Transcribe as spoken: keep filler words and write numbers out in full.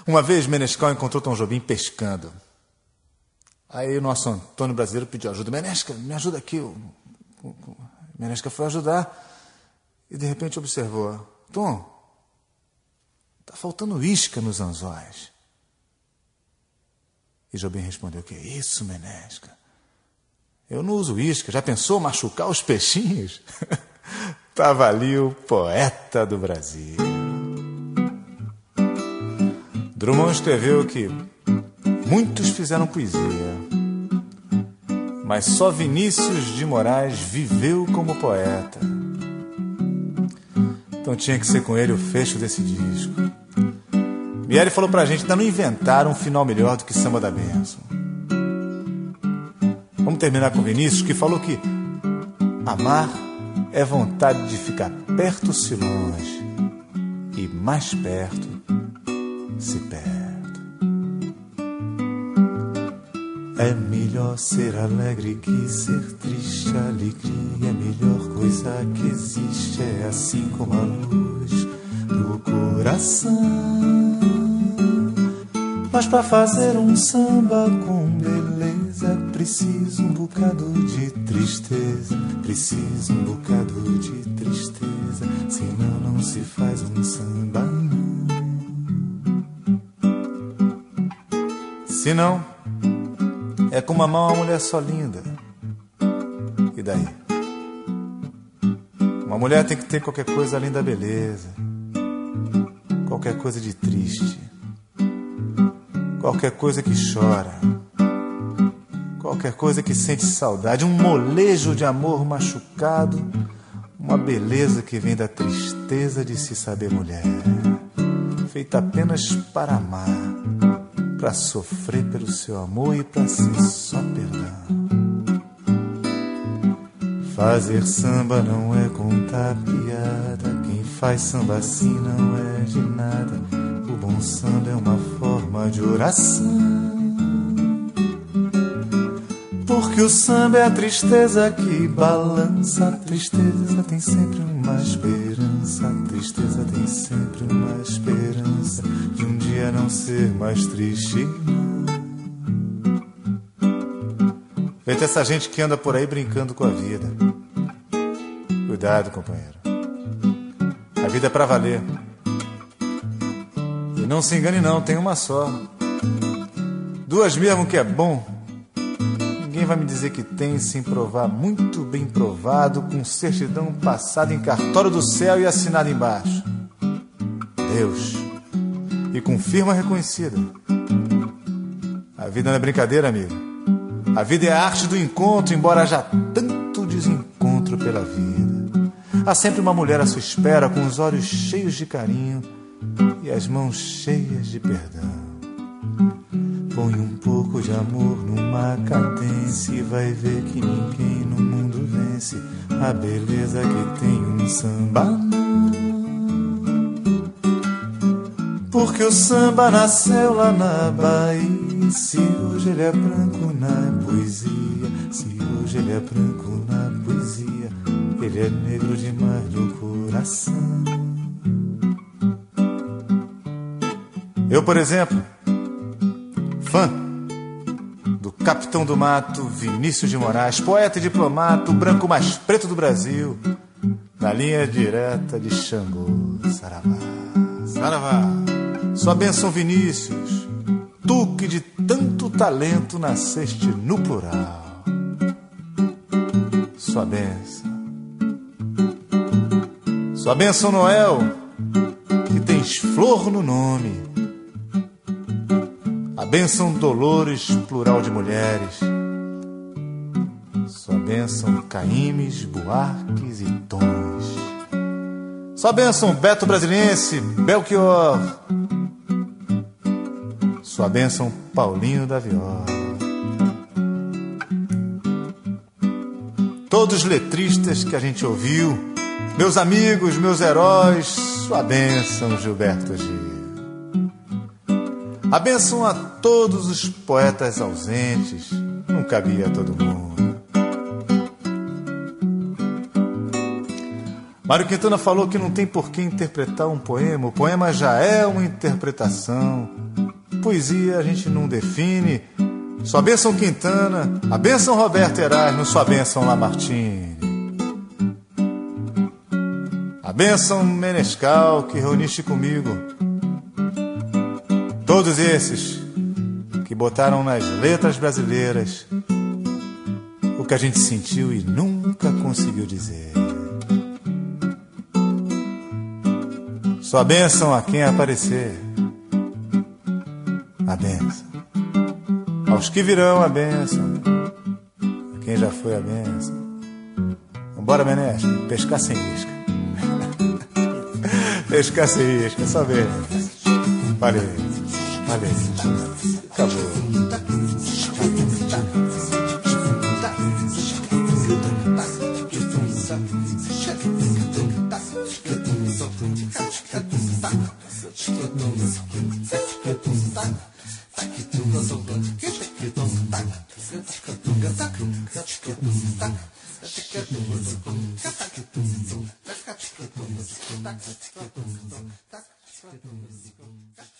Uma vez Menescal encontrou Tom Jobim pescando. Aí o nosso Antônio brasileiro pediu ajuda. Menesca, me ajuda aqui. O Menesca foi ajudar e de repente observou. Tom, está faltando isca nos anzóis. E Jobim respondeu, que isso, Menesca? Eu não uso isca. Já pensou machucar os peixinhos? Estava ali o poeta do Brasil. Drummond escreveu que muitos fizeram poesia, mas só Vinícius de Moraes viveu como poeta. Então tinha que ser com ele o fecho desse disco. Miele falou pra gente, ainda não inventaram um final melhor do que Samba da Bênção. Vamos terminar com Vinícius, que falou que amar é vontade de ficar perto se longe e mais perto se perto. É melhor ser alegre que ser triste. A alegria é a melhor coisa que existe. É assim como a luz do coração. Mas pra fazer um samba com beleza é preciso um bocado de tristeza. Preciso um bocado de tristeza. Senão não se faz um samba não. Se não, é como amar uma mulher só linda. E daí? Uma mulher tem que ter qualquer coisa além da beleza. Qualquer coisa de triste. Qualquer coisa que chora. Qualquer coisa que sente saudade. Um molejo de amor machucado. Uma beleza que vem da tristeza de se saber mulher. Feita apenas para amar. Pra sofrer pelo seu amor e pra ser só perdão. Fazer samba não é contar piada. Quem faz samba assim não é de nada. O bom samba é uma forma de oração. Porque o samba é a tristeza que balança. A tristeza tem sempre uma esperança. A tristeza tem sempre uma esperança de um dia não ser mais triste. Veja essa gente que anda por aí brincando com a vida. Cuidado, companheiro. A vida é pra valer. E não se engane não, tem uma só. Duas mesmo que é bom. Ninguém vai me dizer que tem sem provar, muito bem provado, com certidão passada em cartório do céu e assinada embaixo. Deus. E com firma reconhecida. A vida não é brincadeira, amigo. A vida é a arte do encontro, embora haja tanto desencontro pela vida. Há sempre uma mulher à sua espera, com os olhos cheios de carinho e as mãos cheias de perdão. Põe um pouco de amor numa cadência e vai ver que ninguém no mundo vence a beleza que tem um samba. Porque o samba nasceu lá na Bahia. Se hoje ele é branco na poesia, se hoje ele é branco na poesia, ele é negro demais no coração. Eu, por exemplo, fã do Capitão do Mato, Vinícius de Moraes, poeta e diplomata, o branco mais preto do Brasil, na linha direta de Xangô. Saravá, saravá. Sua bênção, Vinícius, tu que de tanto talento nasceste no plural. Sua bênção. Sua bênção, Noel, que tens flor no nome. A bênção Dolores, plural de mulheres. Sua bênção Caímes, Buarques e Tons. Sua bênção Beto Brasiliense, Belchior. Sua bênção Paulinho da Viola. Todos os letristas que a gente ouviu, meus amigos, meus heróis, sua bênção Gilberto Gil. A bênção a todos os poetas ausentes, não cabia a todo mundo. Mário Quintana falou que não tem por que interpretar um poema. O poema já é uma interpretação. Poesia a gente não define. Sua bênção Quintana, a bênção Roberto Erasmo, sua bênção Lamartine. A bênção Menescal que reuniste comigo. Todos esses que botaram nas letras brasileiras o que a gente sentiu e nunca conseguiu dizer. Sua bênção a quem aparecer. A bênção aos que virão, a bênção a quem já foi, a bênção. Vambora, Menesco, pescar sem isca. Pescar sem isca, só bem. Valeu, valeu. Acabou. Tá